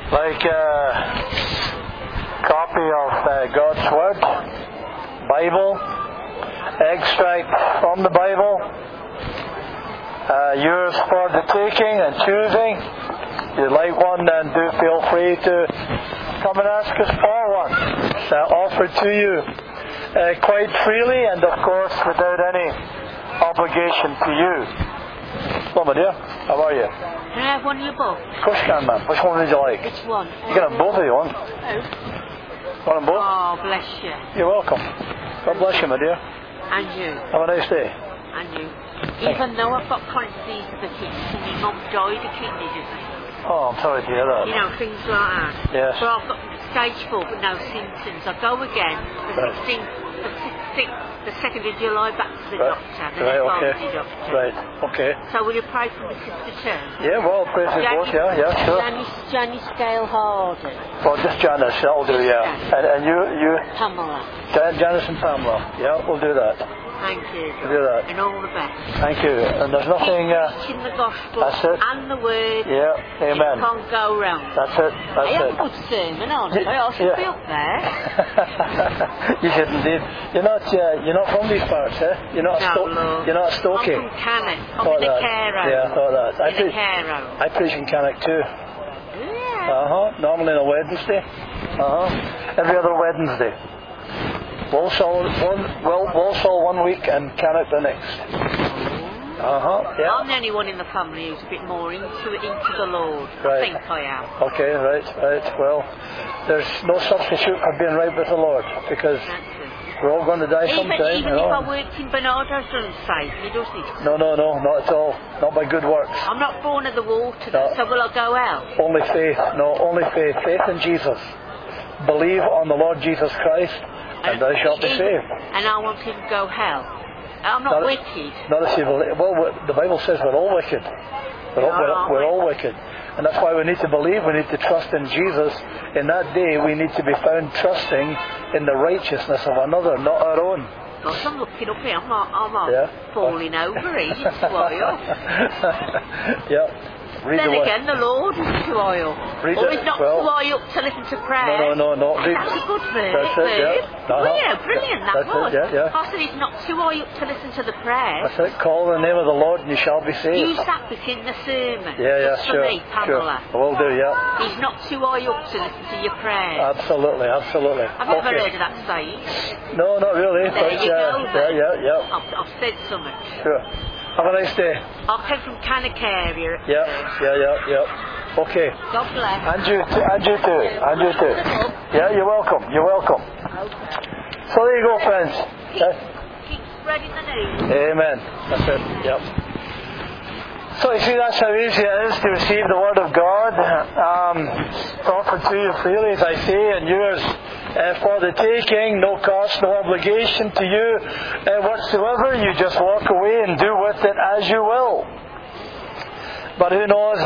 like a copy of God's Word, Bible, extract from the Bible, yours for the taking and choosing. If you'd like one, then do feel free to come and ask us for one. It's offered to you quite freely and, of course, without any obligation to you. Hello, my dear. How are you? Can I have one of your books? Of course you can, ma'am. Which one would you like? Which one? You can have both if you want. Oh. Want them both? Oh, bless you. You're welcome. God bless you, my dear. And you. Have a nice day. And you. Even though I've got chronic disease of the kidneys, and my mum died of kidney disease. Oh, I'm sorry to hear that. You know, things like that. Yes. But I've got stage 4 but no symptoms. I go again the 2nd of July back to the doctor, the nephrology doctor. Right, okay. So will you pray for my sister too? Yeah, well, praise the Lord, yeah, sure. Janice Gale Harden. Well, just Janice, that'll do, yeah. And you? Pamela. Janice and Pamela, yeah, we'll do that. Thank you. We'll do that. And all the best. Thank you. And there's nothing... teaching the gospel and the word. Yeah, amen. You can't go wrong. That's it. I have a good sermon, aren't I? I should be up there. You should indeed. You're not from these parts, eh? You're not Stokey. I'm from Cannock. I'm in the care home. Yeah, I thought that. I preach in Cannock too. Yeah. Normally on a Wednesday. Every other Wednesday. Walsall one week and Cannock the next. Yeah. I'm the only one in the family who's a bit more into the Lord. Right. I think I am. Okay, right. Well, there's no substitute for being right with the Lord, because we're all going to die sometime. Even if I worked in Bernardo's safe, he doesn't. No, not at all. Not by good works. I'm not born of the water, so will I go out? Only faith. No, only faith. Faith in Jesus. Believe on the Lord Jesus Christ, and thou shalt be saved. And I want him to go hell. I'm not wicked. Not if you believe. Well, the Bible says we're all wicked. We're all wicked. And that's why we need to believe, we need to trust in Jesus. In that day, we need to be found trusting in the righteousness of another, not our own. Gosh, I'm looking up here. I'm not falling over easy to oil. Yeah. Then again, the Lord is too oil. Or he's not too oil to listen to prayer. No. That's a good verb. That's it, yeah. Well, brilliant, that was. Yeah. I said he's not too oil to listen to the prayer. That's it. Call the name of the Lord and you shall be saved. Use that bit in the sermon. Yeah, sure. For me, Pamela. Sure. Will do, yeah. He's not too oil to listen to your prayers. Absolutely. I've never heard of that saying. No, not really. There you go, Yeah. I've said something. Sure. Have a nice day. I came from Cannock area. Yeah. Okay. God bless. And you too. Yeah, you're welcome. Okay. So there you go, friends. Keep spreading the news. Amen. That's it. Yep. So you see, that's how easy it is to receive the Word of God. It's offered to you freely, as I say, and yours for the taking, no cost, no obligation to you whatsoever. You just walk away and do with it as you will. But who knows,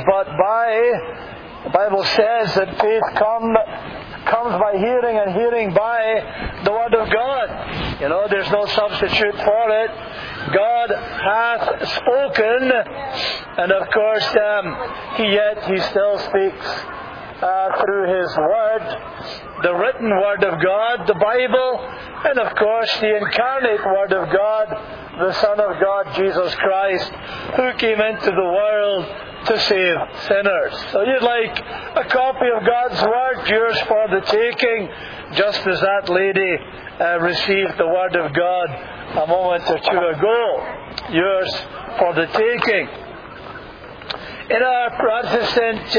the Bible says that faith comes by hearing, and hearing by the Word of God. There's no substitute for it. God hath spoken, and of course He still speaks through His Word, the written Word of God, the Bible, and of course the incarnate Word of God, the Son of God, Jesus Christ, who came into the world to save sinners. So you'd like a copy of God's Word, yours for the taking, just as that lady received the Word of God a moment or two ago. Yours for the taking. In our Protestant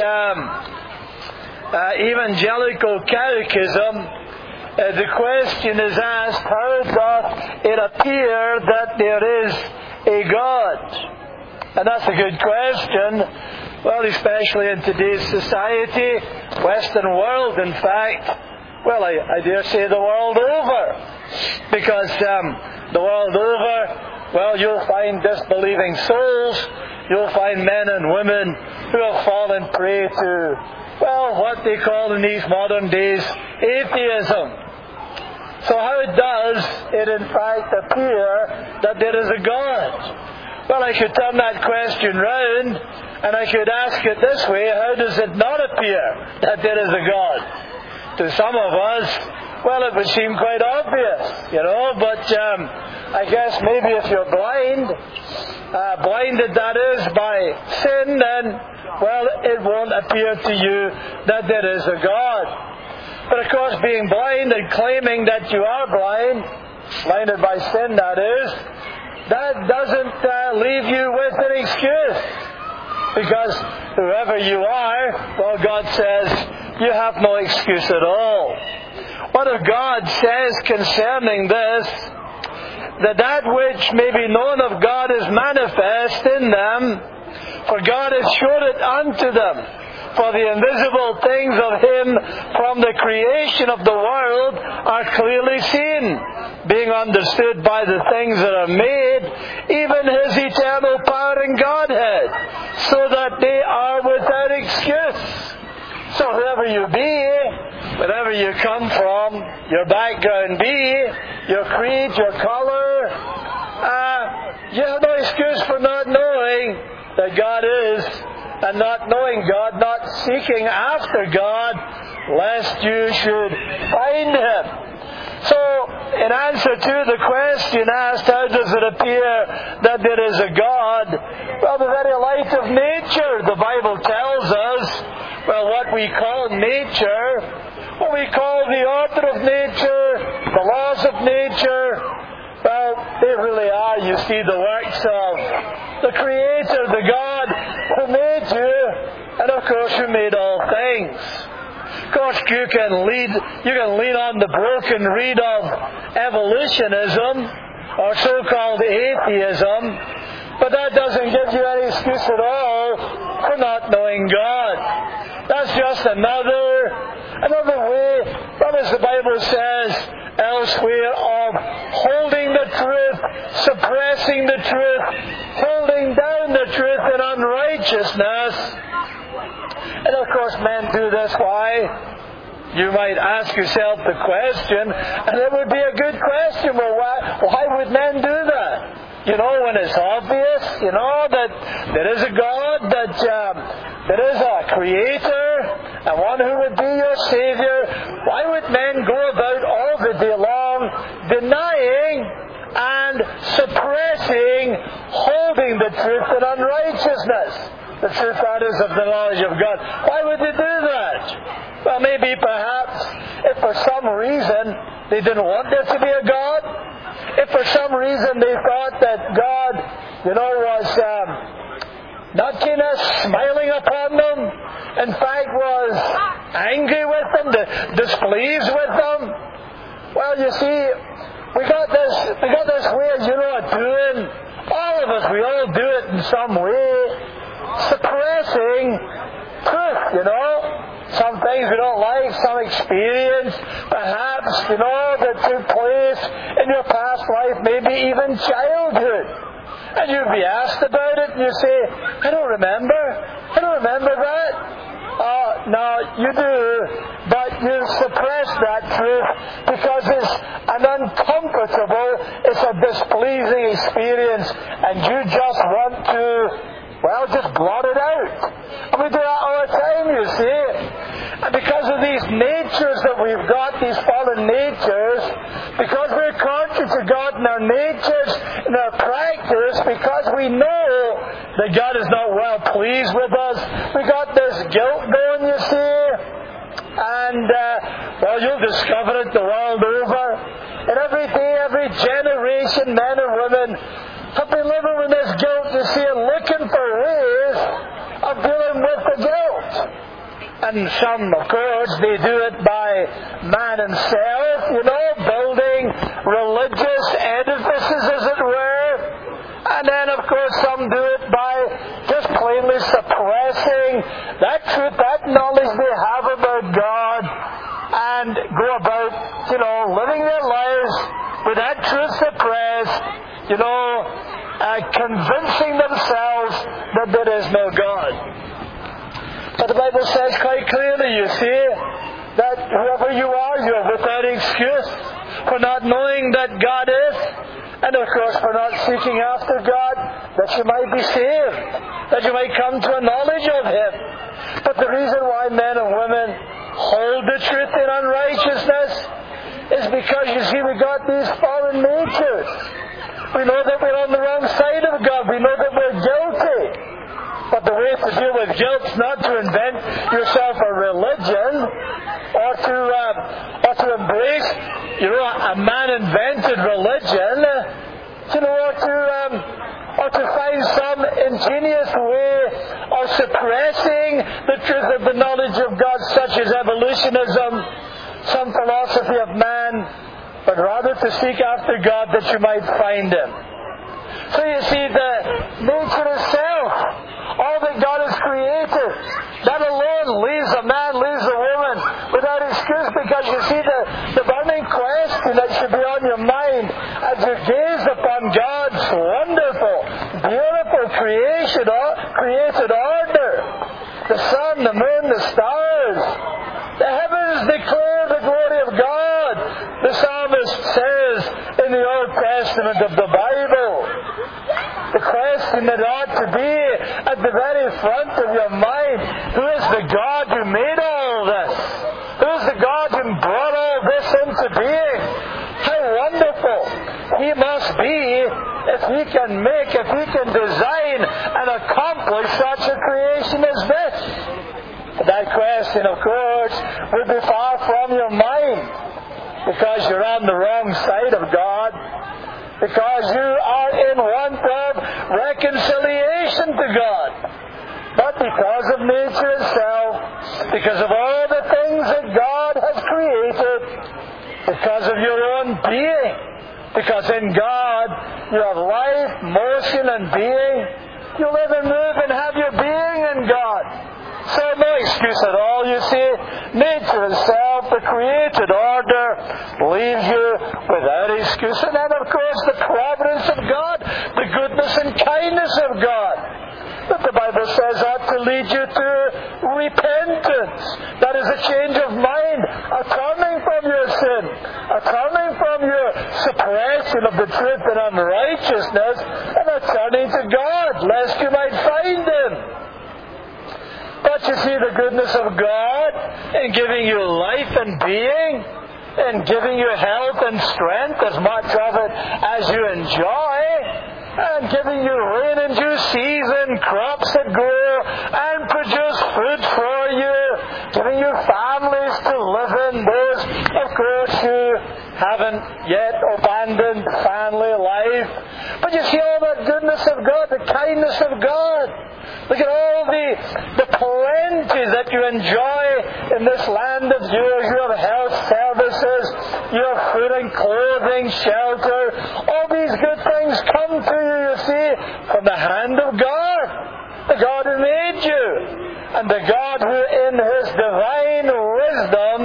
evangelical catechism, the question is asked, how doth it appear that there is a God? And that's a good question. Well, especially in today's society, Western world, in fact, well, I dare say the world over. Because the world over, well, you'll find disbelieving souls, you'll find men and women who have fallen prey to, well, what they call in these modern days, atheism. So how does it in fact appear that there is a God? Well, I could turn that question round, and I could ask it this way: how does it not appear that there is a God? To some of us, well, it would seem quite obvious, but I guess maybe if you're blinded that is by sin, then, well, it won't appear to you that there is a God. But of course, being blind and claiming that you are blinded by sin that is, that doesn't leave you with an excuse. Because whoever you are, well, God says, you have no excuse at all. What if God says concerning this, that which may be known of God is manifest in them, for God has showed it unto them. For the invisible things of Him from the creation of the world are clearly seen, being understood by the things that are made, even His eternal power and Godhead, so that they are without excuse. So whoever you be, wherever you come from, your background be, your creed, your colour, you have no excuse for not knowing that God is, and not knowing God, not seeking after God, lest you should find Him. So, in answer to the question asked, how does it appear that there is a God? Well, the very light of nature, the Bible tells us, well, what we call nature, what we call the order of nature, the laws of nature, well, they really are, you see, the works of the Creator, the God who made you, and of course who made all things. Of course, you can lean on the broken reed of evolutionism, or so-called atheism, but that doesn't give you any excuse at all for not knowing God. That's just another way, well, as the Bible says elsewhere, of holding the truth, suppressing the truth, holding down the truth in unrighteousness. And of course men do this. Why? You might ask yourself the question, and it would be a good question, well, why would men do that? When it's obvious, that there is a God, that there is a Creator, and one who would be your Savior. Why would men go about all the day long denying and suppressing, holding the truth in unrighteousness? The truth, that is, of the knowledge of God. Why would they do that? Well, maybe perhaps if for some reason they didn't want there to be a God, if for some reason they thought that God, was not kind of smiling upon them, in fact was angry with them, displeased with them. Well, you see, we got this way of doing. All of us, we all do it in some way, suppressing truth. Some things we don't like, some experience, perhaps, that took place in your past life, maybe even childhood. And you'd be asked about it, and you say, I don't remember that. No, you do, but you suppress that truth because it's an uncomfortable, it's a displeasing experience, and you just want to, just blot it out. And we do that all the time, you see. And because of these natures that we've got, these fallen natures, because we're contrary to God in our natures, in our practice, because we know that God is not well pleased with us, we got this guilt going, you see. And, you'll discover it the world over. And every day, every generation, men and women, have been living with this guilt, you see, and looking for ways of dealing with the guilt. And some, of course, they do it by man himself, building religious edifices, as it were. And then, of course, some do it by just plainly suppressing that truth, that knowledge they have about God, and go about, living their lives with that truth suppressed, convincing themselves that there is no God. But the Bible says quite clearly, you see, that whoever you are without excuse for not knowing that God is, And of course, we're not seeking after God that you might be saved, that you might come to a knowledge of Him. But the reason why men and women hold the truth in unrighteousness is because, you see, we got these fallen natures. We know that we're on the wrong side of God. We know that we're guilty. But the way to deal with guilt is not to invent yourself a religion or to embrace, a man-invented religion, or to find some ingenious way of suppressing the truth of the knowledge of God, such as evolutionism, some philosophy of man, but rather to seek after God that you might find Him. So you see, the nature itself, all that God has created, that alone leaves a man, leaves a woman without excuse, because you see, the burning question that should be on your mind as you gaze upon God's wonderful, beautiful created order, the sun, the moon, the stars, the heavens declare the glory of God, the psalmist says in the Old Testament of the Bible. The question that ought to be at the very front of your mind: who is the God who made all this? Who is the God who brought all this into being? How wonderful He must be if He can design and accomplish such a creation as this. That question, of course, would be far from your mind, because you're on the wrong side of God, because you are in want of reconciliation to God. But because of nature itself, because of all the things that God has created, because of your own being, because in God you have life, motion, and being, you live and move and have your being in God. So no excuse at all, you see. Nature itself, the created order, leaves you without excuse. And then, of course, the providence of God, the goodness and kindness of God, that the Bible says ought to lead you to repentance. That is a change of mind, a turning from your sin, a turning from your suppression of the truth and unrighteousness, and a turning to God, lest you might find Him. But you see, the goodness of God in giving you life and being, and giving you health and strength, as much of it as you enjoy, and giving you rain and due season, crops that grow and produce food for you, giving you families to live in, those, of course, who haven't yet abandoned family life. But you see all that goodness of God, the kindness of God. Look at all the plenty that you enjoy in this land of yours. You have health services, you have food and clothing, shelter. All these good things come to you, you see, from the hand of God, the God who made you, and the God who in His divine wisdom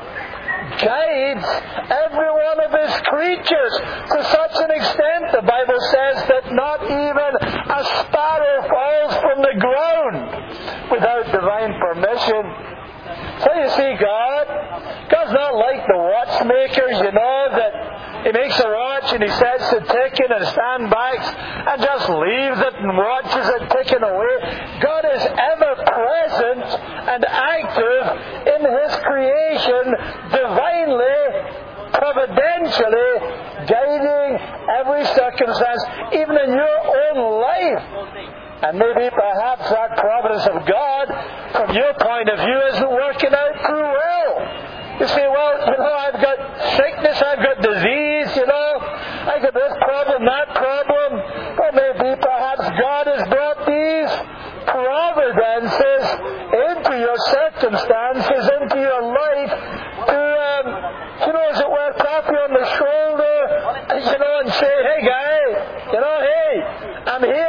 guides every one of His creatures to such an extent, the Bible says, that not even a sparrow falls from the ground without divine permission. So you see, God's not like the watchmakers, that He makes a watch and He sets it ticking and standbys and just leaves it and watches it ticking away. God is ever present and active in His creation, divinely, providentially guiding every circumstance, even in your own life. And maybe perhaps that providence of God, from your point of view, isn't working out too well. You say, well, I've got sickness, I've got disease, I've got this problem, that problem. Well, maybe perhaps God has brought these providences into your circumstances, into your life, to, as it were, tap you on the shoulder, and say, hey, guy, hey, I'm here,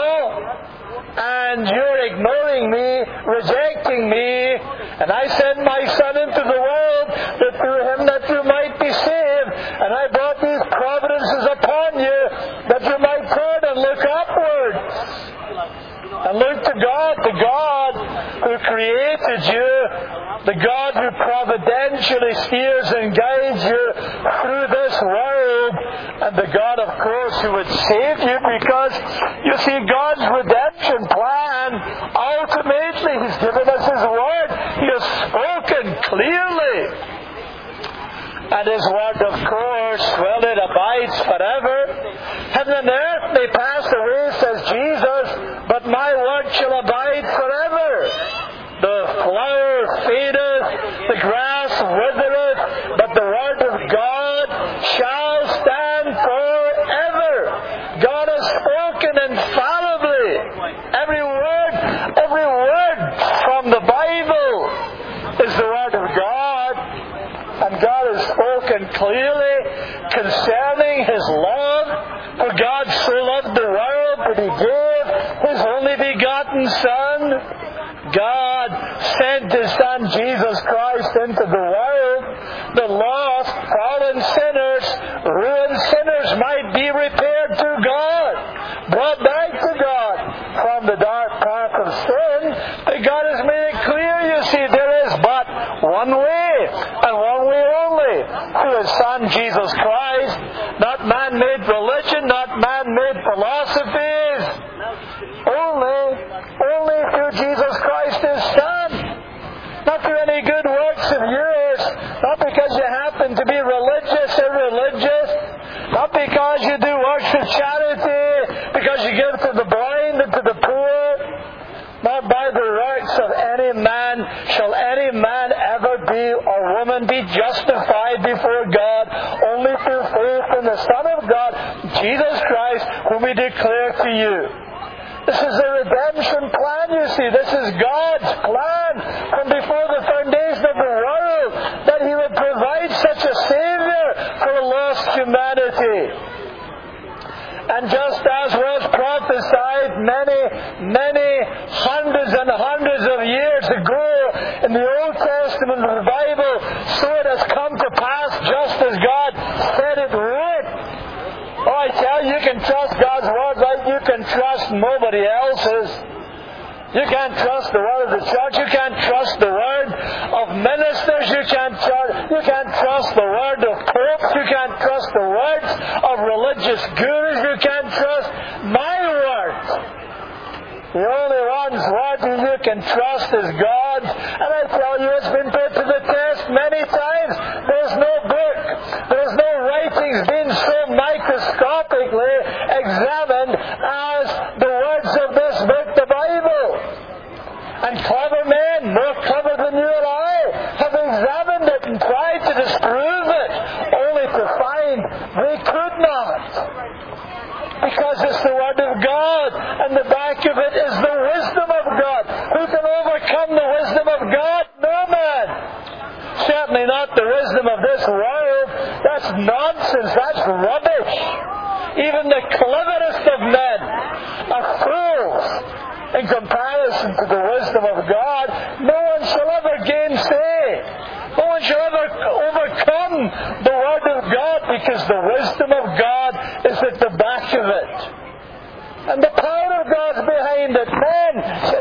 and you're ignoring me, rejecting me, and I sent my Son into the world that through Him that you might be saved, and I brought these providences upon you that you might turn and look upward and look to God, the God who created you, the God who providentially steers and guides you through this world and the God, of course, who would save you, because you see, God's redemption plan, ultimately, He's given us His Word. He has spoken clearly. And His Word, of course, well, it abides forever. Heaven and earth may pass away, says Jesus, but my Word shall abide forever. The flower fadeth, the grass withereth, but the Word of God shall stand forever. God has spoken infallibly. Every word from the Bible is the Word of God. And God has spoken clearly concerning His love. For God so loved the world that He gave His only begotten Son. God sent His Son Jesus Christ into the world. The lost, fallen sinners, ruined sinners might be repaired to God, brought back to God from the dark path of sin. But God has made it clear, you see, there is but one way, and one way only, through His Son Jesus Christ. Not man-made religion, not man-made philosophies. Only through Jesus Christ, His Son. Not through any good works of yours. Not because you happen to be religious or religious. Not because you do works of charity. Because you give to the blind and to the poor. Not by the works of any man shall any man ever be or woman be justified before God. Only through faith in the Son of God, Jesus Christ, whom we declare to you. This is the redemption plan, you see. This is God's plan from before the foundation of the world, that He would provide such a Savior for a lost humanity. And just as was prophesied many hundreds and hundreds of years ago in the Old Testament of the Bible, so it has come to pass just as God said it would. Oh, I tell you, you can trust God's Word like you can trust nobody else's. You can't trust the Word of the church. You can't trust the Word of ministers. You can't trust the Word of popes. You can't trust the words of religious gurus. You can't trust my Word. The only one's Word who you can trust is God's. And I tell you, it's been put to the test many times. There's no book, there's no writings being so microscopically examined as the words of this book, the Bible. And clever men, more clever than you and I, have examined it and tried to disprove it, only to find they could not. Because it's the Word of God, and the back of it is the wisdom of God. Who can overcome the wisdom of God? No man. Certainly not the wisdom of this world. That's nonsense. That's rubbish. Even the cleverest of men are fools in comparison to the wisdom of God. No one shall ever gainsay. No one shall ever overcome the Word of God, because the wisdom of God is at the back of it. And the power of God's behind it. Men,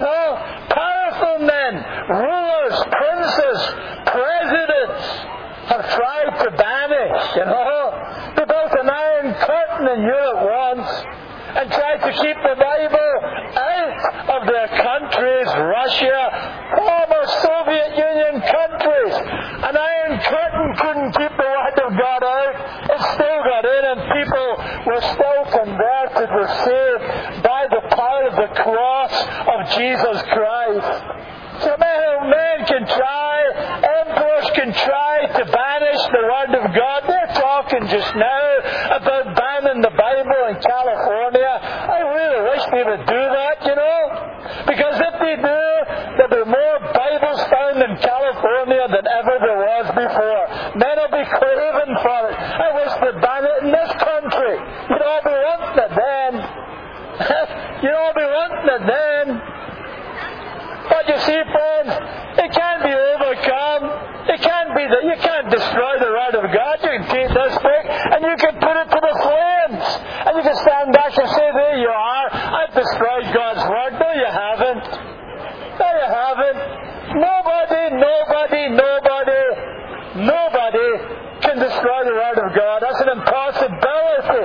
powerful men, rulers, princes, presidents have tried to banish, They built an iron curtain in Europe once and tried to keep the Bible out of their countries, Russia, former Soviet Union countries. An iron curtain couldn't keep the Word of God out. It still got in, and people were still converted, were saved by the power of the cross of Jesus Christ. So men can try, emperors can try to banish the Word of God. They're talking just now about banning the Bible in California. I really wish they would do that, Because if they do, there'll be more Bibles found in California than ever there was before. Men will be craving for it. I wish they'd ban it in this country. You'd all be wanting it then. You'd all be wanting it then. But you see, friends, it can't be overcome. It can't be that you can't destroy the Word of God. You can take this book and you can put it to the flames. And you can stand back and say, there you are. I've destroyed God's Word. No, you haven't. No, you haven't. Nobody can destroy the Word of God. That's an impossibility.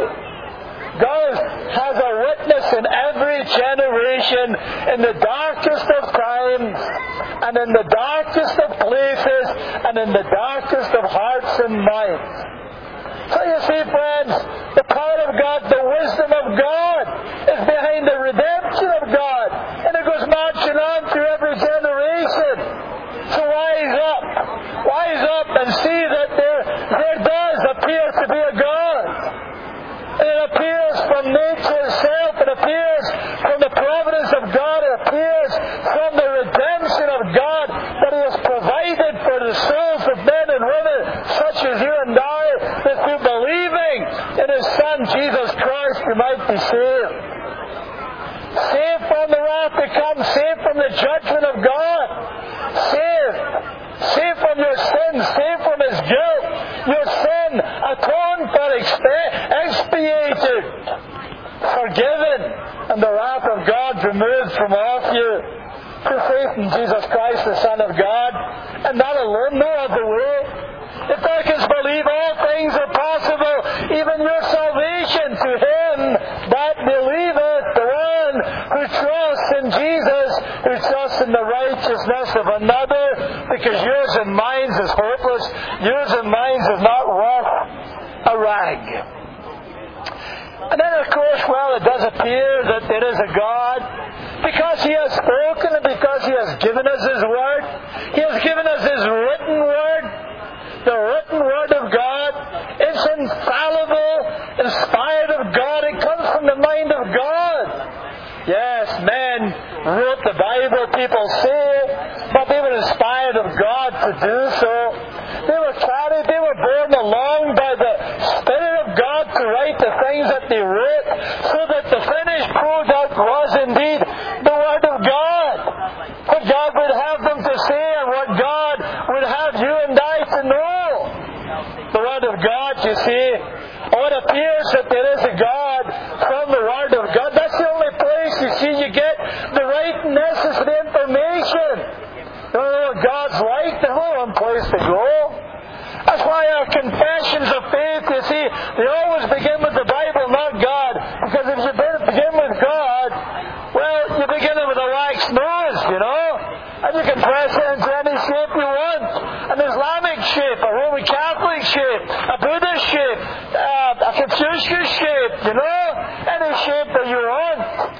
in the darkest of times, and in the darkest of places, and in the darkest of hearts and minds. So you see, friends, the power of God, the wisdom of God is behind the redemption of God. And it goes marching on through every generation. So rise up and see that there does appear to be a God. And it appears from nature itself, it appears from the providence of God, it appears from the redemption of God that He has provided for the souls of men and women such as you and I, that through believing in His Son Jesus Christ we might be saved. Saved from the wrath to come, saved from the judgment of God, saved from your sins, saved from His guilt, your sin atoned for, expiated, forgiven, and the wrath of God removed from off you through faith in Jesus Christ, the Son of God, and that alone, no other way. If thou canst believe, all things are possible, even your salvation to him that believeth, the one who trusts in Jesus, who trusts in the righteousness of another, because yours and mine is hopeless, yours and mine is not worth a rag. And then, of course, well, it does appear that there is a God, because He has spoken and because He has given us His Word. He has given us His written Word. The written Word of God. It's infallible, inspired of God. It comes from the mind of God. Yes, men wrote the Bible, people say, but they were inspired of God to do so. They were carried, they were borne along by the Spirit of God to write the things that they wrote, so that the finished product was indeed the Word of God. What God would have them to say and what God would have you and I to know. The Word of God, you see. Oh, it appears that there is a God from the Word of God. That's the only place, you see, you get the right necessary information. You don't know what God's like, there's no one place to go. That's why our confessions of faith, you see, they always begin with the Bible, not God. Because if you begin with God, well, you begin with a wax nose, you know. And you can press it into any shape you want. An Islamic shape, a Roman Catholic shape, a Buddhist shape, a Confucius shape, you know. Any shape that you want.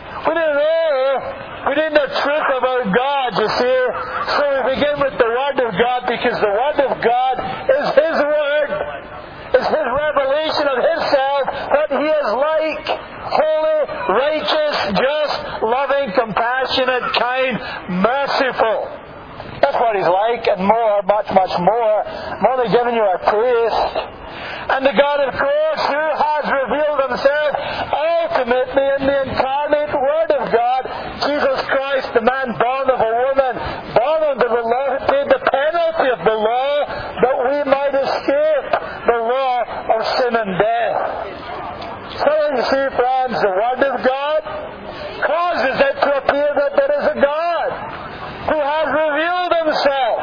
We didn't know truth about God, you see. So we begin with the Word of God, because the Word of God is His Word. It's His revelation of Himself, what He is like. Holy, righteous, just, loving, compassionate, kind, merciful. That's what He's like, and more, much, much more. I'm only giving you a taste. And the God of course, who has revealed Himself ultimately in the incarnate Word of God, Jesus Christ, the man born of a woman, born under the law, who paid the penalty of the law, that we might escape the law of sin and death. So you see, friends, the Word of God causes it to appear that there is a God who has revealed Himself.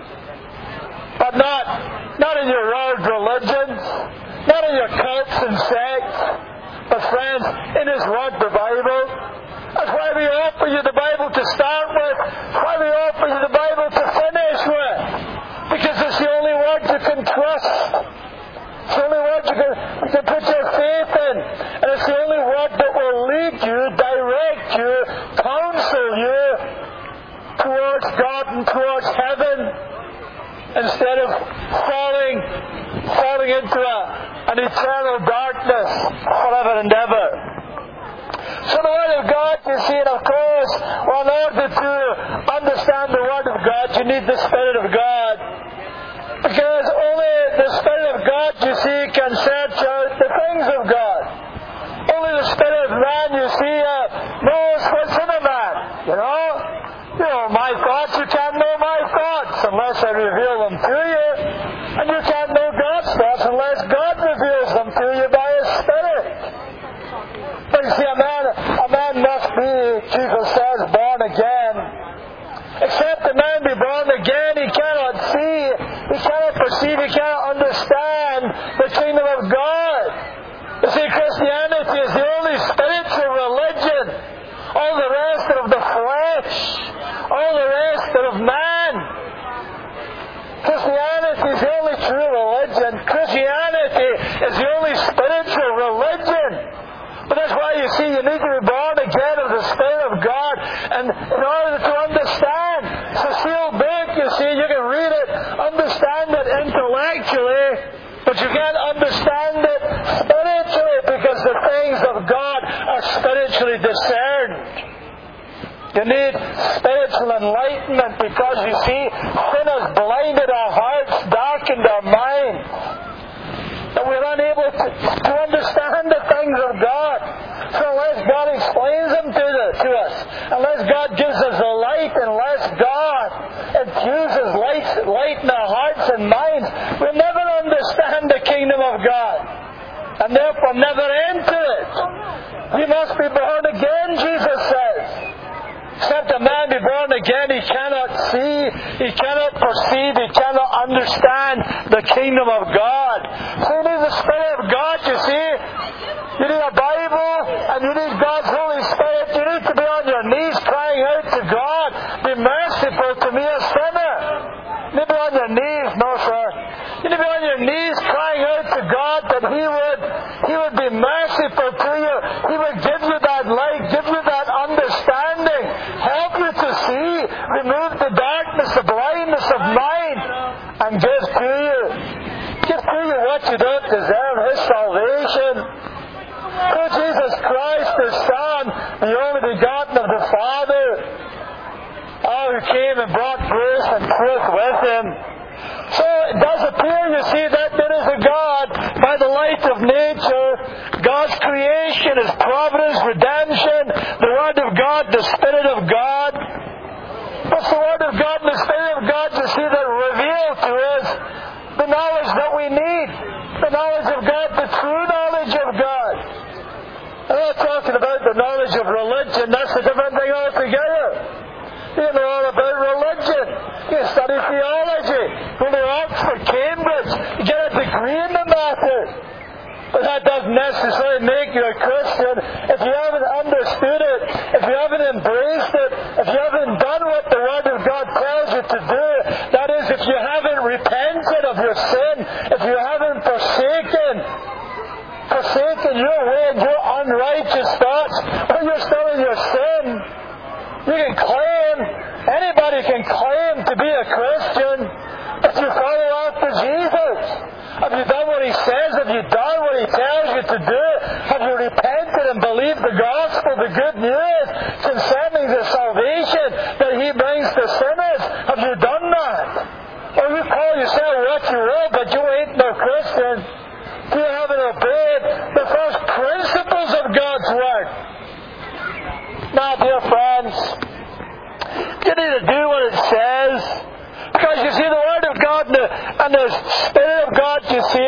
But not in your world religions, not in your cults and sects, but friends, in His Word, the Bible. That's why we offer you the Bible to start with. That's why we offer you the Bible to finish with. Because it's the only Word you can trust. It's the only Word you can put your faith in. And it's the only Word that will lead you, direct you, counsel you towards God and towards heaven, instead of falling into an eternal darkness forever and ever. So the Word of God, you see, and of course, well, in order to understand the Word of God, you need the Spirit of God. Because only the Spirit of God, you see, can search out the things of God. Only the Spirit of man, you see, knows what's in a man. You know, my thoughts, you can't know my thoughts unless I reveal them to you. And you can't know God's thoughts unless God reveals them to you by His Spirit. But you see, a man must be, Jesus says, born again. Except a man be born again, he cannot see, he cannot perceive, he cannot understand the kingdom of God. You see, Christianity is the only spiritual religion. All the rest of the flesh it intellectually, but you can't understand it spiritually because the things of God are spiritually discerned. You need spiritual enlightenment because you see, sin has blinded our hearts, darkened our minds. And we're unable to understand the things of God. So unless God explains them to us, unless God gives us the light, unless God infuses light in our hearts and minds, we'll never understand the kingdom of God. And therefore never enter it. You must be born again, Jesus says. Except a man be born again, he cannot see, he cannot perceive, he cannot understand the kingdom of God. So you need the Spirit of God, you see. You need a Bible, and you need God's Holy Spirit. You need to be on your knees crying out to God, be merciful to me, a sinner. You need to be on your knees, no sir. You need to be on your knees crying out to God that He would be merciful to you. He would give you that light, give you that understanding, help you to see, remove the darkness, the blindness of mind, and give to you what you don't deserve, His salvation. Through Jesus Christ, the Son, the only begotten of the Father, who came and brought grace and truth with Him. So it does appear, you see, that there is a God by the light of nature, God's creation, His providence, redemption, the Word of God, the Spirit of God. What's the Word of God and the Spirit of God, you see, that reveal to us the knowledge that we need, the knowledge of God, the true knowledge of God. I'm not talking about the knowledge of religion, that's a different thing altogether. You know all about religion. You study theology. Go to Oxford, Cambridge. You get a degree in the matter. But that doesn't necessarily make you a Christian if you haven't understood it, if you haven't embraced it, if you haven't done what the Word of God tells you to do. That is, if you haven't repented of your sin, if you haven't forsaken your way and your unrighteous thoughts, or you're still in your sin. You can claim, anybody can claim to be a Christian if you follow after Jesus. Have you done what He says? Have you done what He tells you to do? Have you repented and believed the gospel, the good news concerning the salvation that He brings to sinners? Have you done that? Or you call yourself what you will, but you ain't no Christian. You haven't obeyed the first principles of God's Word. Now, dear friends, you need to do what it says. Because you see, the Word of God and the Spirit of God, you see,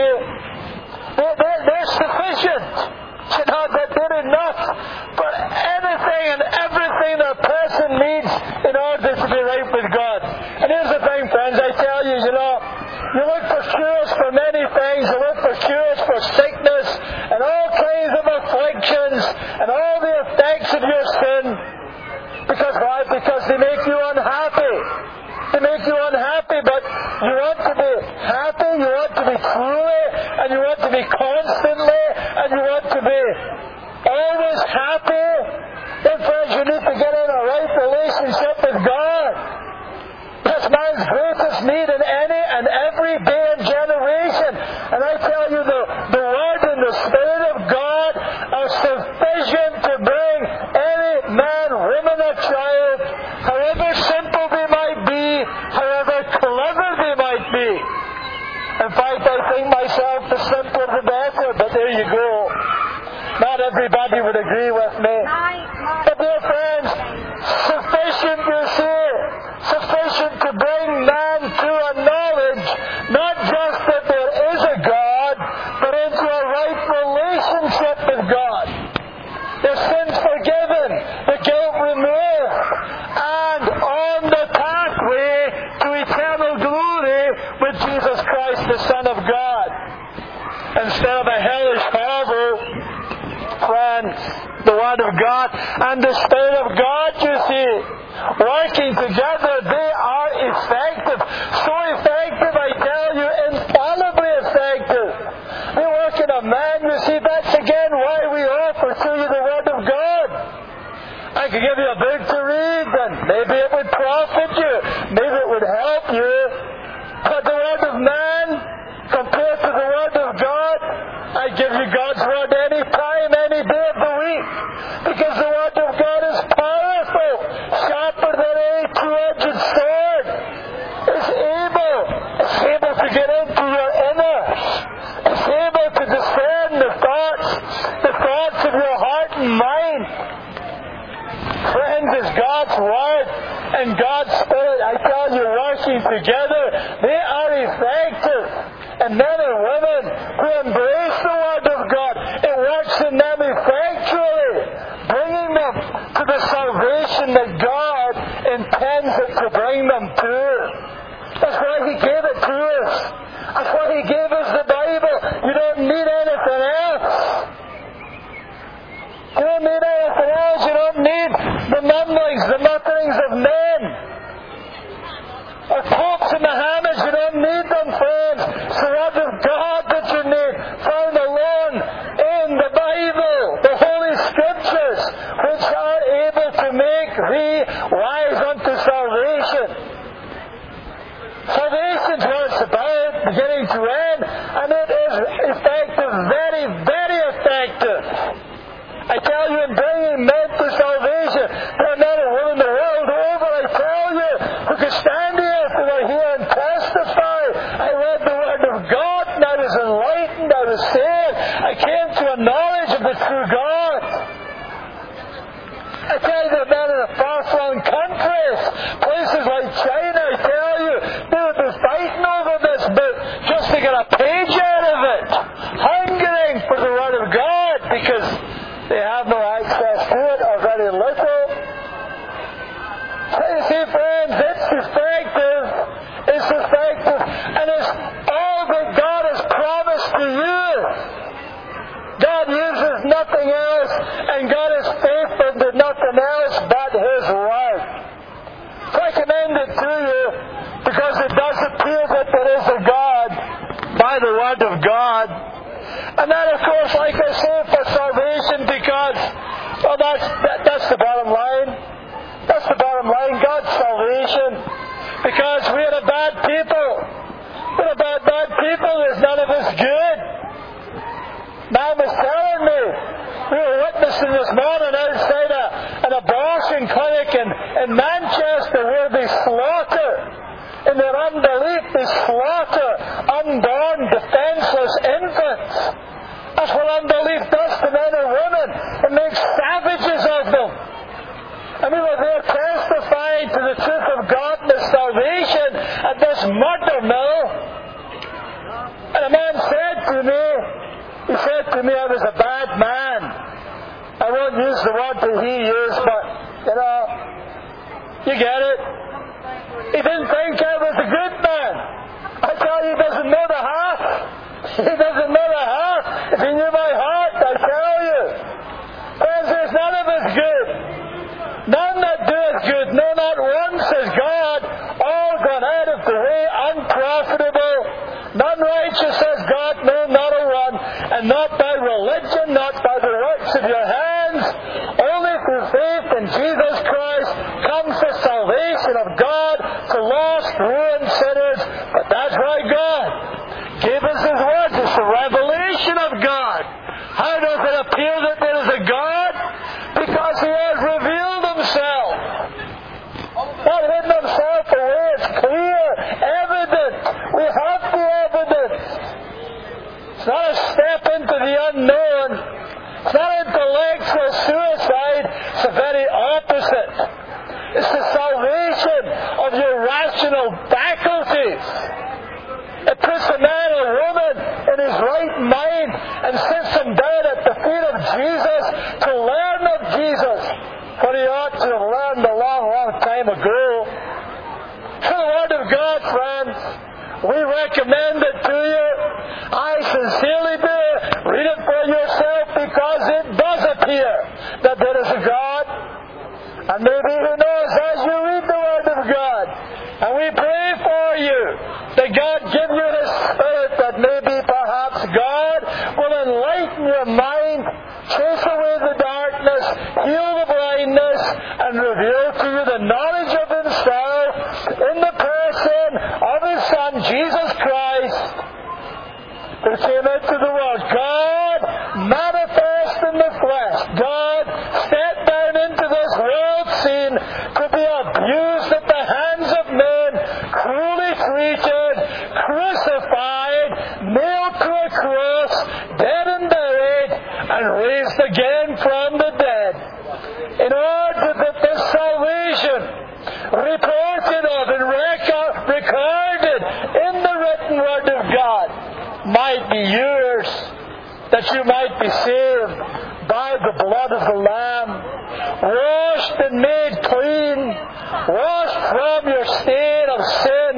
they're sufficient. You know, they're enough for anything and everything that a person needs in order to be right with God. And here's the thing, friends, I tell you, you know, you look for cures for many things. You look for cures for sickness and all kinds of afflictions and all the effects of your sin. Because why? Because they make you unhappy. They make you unhappy, but you want to be happy, you want to be truly, and you want to be constantly, and you want to be always happy. Then friends, you need to get in a right relationship with God. That's man's greatest need in any and every day and generation. And I tell you, the Word and the Spirit of God are sufficient to bring any man, woman, or child, however simple they might be, however clever they might be. In fact, I think myself the simpler the better, but there you go. Not everybody would agree with me. But dear friends, sufficient, you see, sufficient to bring man to a knowledge, not just that there is a God, but into a right relationship with God. Their sins forgiven, the guilt removed, and on the pathway to eternal glory with Jesus Christ, the Son of God. Instead of a hellish harbor, friends, the Word of God and the Spirit of God, you see, working together, they are effective. So effective, I tell you, infallibly effective. They work in a man, you see, that's again why we offer to you the Word of God. I could give you a book to read, and maybe it would profit you, maybe it would help you. But the Word of man to get into your inners. It's able to discern the thoughts of your heart and mind. Friends, it's God's Word and God's Spirit, I tell you, working together. They are effective. And men and women who embrace the Word of God, it works in them effectually, bringing them to the salvation that God intends it to bring them to. That's why He gave it to us. That's why He gave us the Bible. You don't need anything else. You don't need anything else. You don't need the mumblings, the mutterings of men. Or popes and Mohammeds. You don't need them, friends. It's the Word of God that you need, found alone in the Bible, the Holy Scriptures, which are able to make thee wise unto salvation. Salvation's what it's about, beginning to end, and it is effective, very, very effective. I tell you, in bringing men to salvation, there are men and women the world over, I tell you, who can stand here and testify. I read the Word of God, and I was enlightened, I was saved. I came to a knowledge of the true God. I tell you, the men in the far-flung countries, places like China, I tell you, they would be fighting over this book just to get a page out of it, hungering for the Word of God, because they have no access to it, or very little. So you see, friends, it's effective, and it's all that God has promised to you. God uses nothing else, and God is faithful to nothing else but His Word. So I commend it to you, because it does appear that there is a God by the Word of God. And that, of course, like I say, for salvation, because, well, that's the bottom line. That's the bottom line, God's salvation. Because we are a bad people. We're a bad people. There's none of us good. Man was telling me, we were witnessing this morning outside an abortion clinic in Manchester, where they slaughter, in their unbelief, they slaughter unborn, defenseless infants. That's what unbelief does to men and women. It makes savages of them. And we were there testifying to the truth of God and His salvation at this murder mill. And a man said to me, I was a bad man. I won't use the word that he used, but, you get it. He didn't think I was a good man. I tell you, he doesn't know the half. He doesn't know the half. If he knew my heart, I tell you. Friends, there's none of us good. None that do us good. No, not one, says God. All gone out of the way, unprofitable. None righteous, says God. No, not a one. And not by religion, not by the works of your hands. Only through faith in Jesus Christ comes the salvation of God to lost, ruined sinners. But that's why God gave us His Word. It's the revelation of God. How does it appear that there is a God? Because He has revealed Himself. Not hidden Himself away. It's clear, evident. We have the evidence. It's not a step into the unknown. It's not intellectual suicide. It's the very opposite. It's the salvation of your rational faculties. It puts a man or woman in his right mind and sits him down at the feet of Jesus to learn of Jesus, what he ought to have learned a long, long time ago. To the Word of God, friends, we recommend it to you. I sincerely do. Read it for yourself, because it does appear that there is a God. And maybe, who knows, as you read the Word of God, and we pray for you, that God give you His Spirit, that maybe perhaps God will enlighten your mind, chase away the darkness, heal the blindness, and reveal to you the knowledge of Himself in the person of His Son, Jesus Christ, who came into the world. God manifest in the flesh. God stepped down into this world scene to be abused at the hands of men, cruelly treated, crucified, nailed to a cross, dead and buried, and raised again from the dead. In order that this salvation, reported of and recorded in the written Word of God, might be yours, that you might be saved by the blood of the Lamb, washed and made clean, washed from your stain of sin,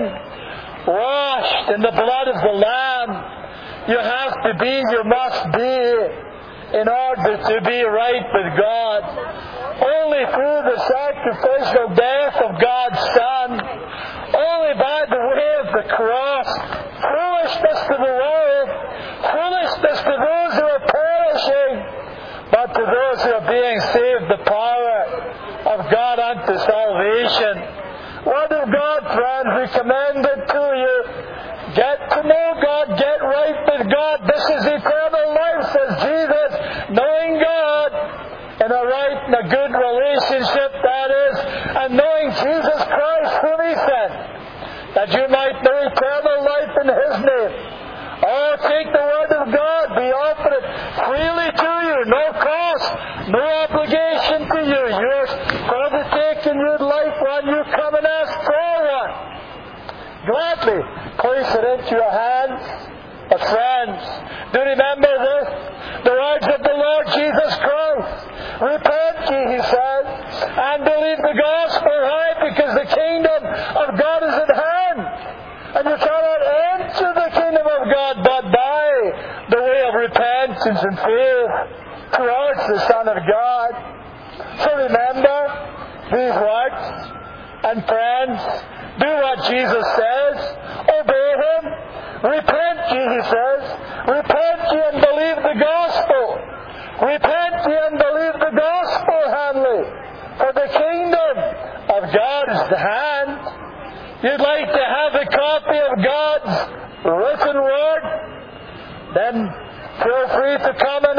washed in the blood of the Lamb. You have to be, you must be, in order to be right with God. Only through the sacrificial death of God's Son, only by the way of the cross, foolishness to the world, foolishness to those who are perishing, but to those who are being saved, the power of God unto salvation. Word of God, friends, we commend it to you. Get to know God, get right with God. This is eternal life, says Jesus, knowing God in a right and a good relationship, that is, and knowing Jesus Christ whom He sent, that you might know eternal life in His name. Oh, take the Word of God, be offered it freely to you, no cost, no obligation to you. Yours for the taking, you'd like one, you come and ask for one. Gladly place it into your hands. But friends, do remember this, the words of the Lord Jesus Christ. Repent ye, He says, and believe the gospel. Why? Because the kingdom of God is at hand. And you cannot enter the kingdom of God but by the way of repentance and faith towards the Son of God. So remember these words. And friends, do what Jesus says. Obey Him. Repent ye, He says. Repent ye and believe the gospel. Repent ye and believe the gospel, Hanley. For the kingdom of God is at hand. You'd like